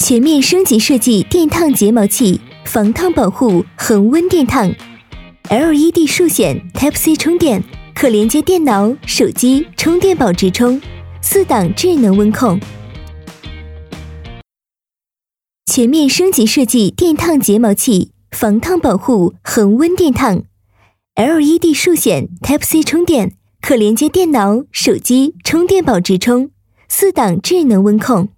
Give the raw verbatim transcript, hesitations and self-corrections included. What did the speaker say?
全面升级设计电烫睫毛器，防烫保护，恒温电烫。L E D 数显 Type C 充电，可连接电脑、手机，充电宝直充，四档智能温控。全面升级设计电烫睫毛器，防烫保护，恒温电烫。L E D 数显 Type C 充电，可连接电脑、手机，充电宝直充，四档智能温控。